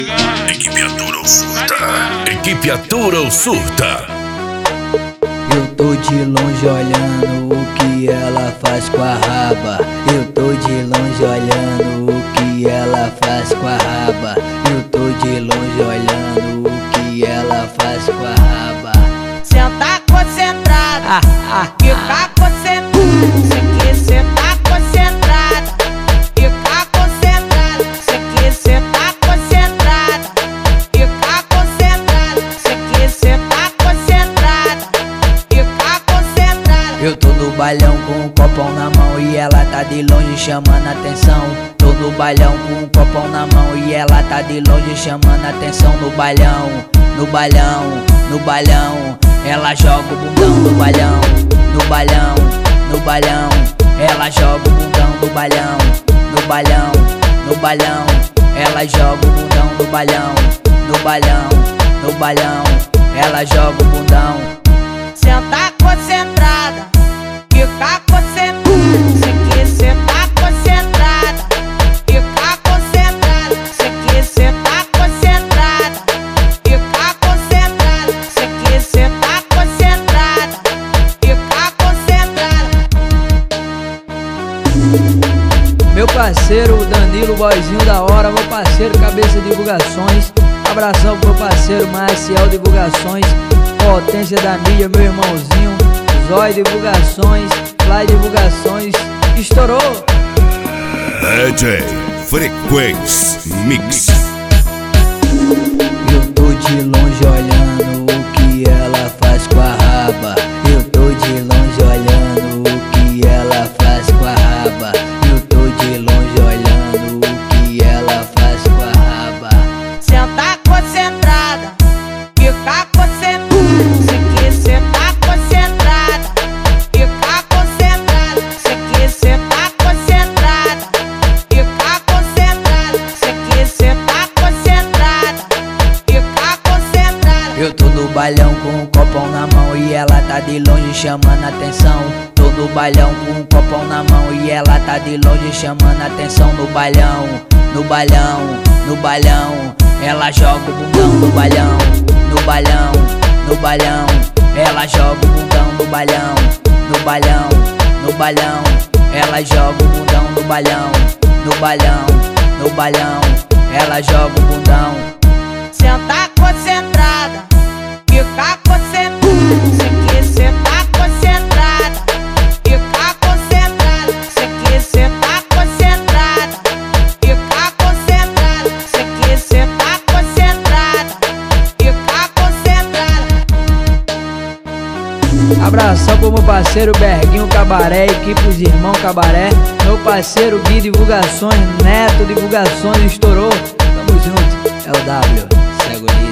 Equipe Atura ou Surta. Equipe Atura ou Surta. Eu tô de longe olhando o que ela faz com a raba. Eu tô de longe olhando o que ela faz com a raba. Eu tô de longe olhando o que ela faz com a raba. Senta concentrada, fica concentrada. Cê que cê tá concentrada, fica concentrada. Cê que cê tá concentrada, fica concentrada. Cê que cê tá concentrada, fica concentrada. Eu tô no bailão com um copão na mão e ela tá de longe chamando atenção. Tô no bailão com um copão na mão e ela tá de longe chamando atenção. No bailão, no bailão, no bailão. Ela joga o bundão no bailão, no bailão, no bailão. Ela joga o bundão no bailão, no bailão, no bailão. Ela joga o bundão no bailão, no bailão, no bailão. Ela joga o bundão. Senta concentrada, fica concentrada. Cê que cê tá concentrada, fica concentrada. Cê que cê tá concentrada, fica concentrada. Cê que cê tá concentrada, fica concentrada. Meu parceiro Danilo, boyzinho da hora. Meu parceiro Cabeça Divulgações. Abração pro meu parceiro Marcial Divulgações. Potência da mídia, meu irmãozinho. Zói Divulgações, Fly Divulgações. Estourou! DJ Frequência Mix. Eu tô de longe olhando o que ela faz com a raba. Eu tô de longe olhando o que ela faz com a raba. Eu tô de longe olhando o que ela faz com a raba. Senta concentrada, fica concentrada. Cê que cê tá concentrada, fica concentrada. Cê que cê tá concentrada, fica concentrada. Cê que cê tá concentrada, fica concentrada. Eu tô no bailão com um copão na mão e ela tá de longe chamando atenção. Tô no bailão com um copão na mão e ela tá de longe chamando atenção. No bailão, no bailão, no bailão. Ela joga o bundão no bailão, no bailão, no bailão. Ela joga o bundão no bailão, no bailão, no bailão. Ela joga o bundão no bailão, no bailão, no bailão. Ela joga o bundão. Senta concentrada, fica concentrada. Cê que cê tá concentrada, fica concentrada. Cê que cê tá concentrada, fica concentrada. Cê que cê tá concentrada, fica concentrada. Abração pro meu parceiro Berguinho Cabaré, equipe dos Irmãos Cabaré. Meu parceiro Gui Divulgações, Neto Divulgações. Estourou, tamo junto. LW, segue o líder.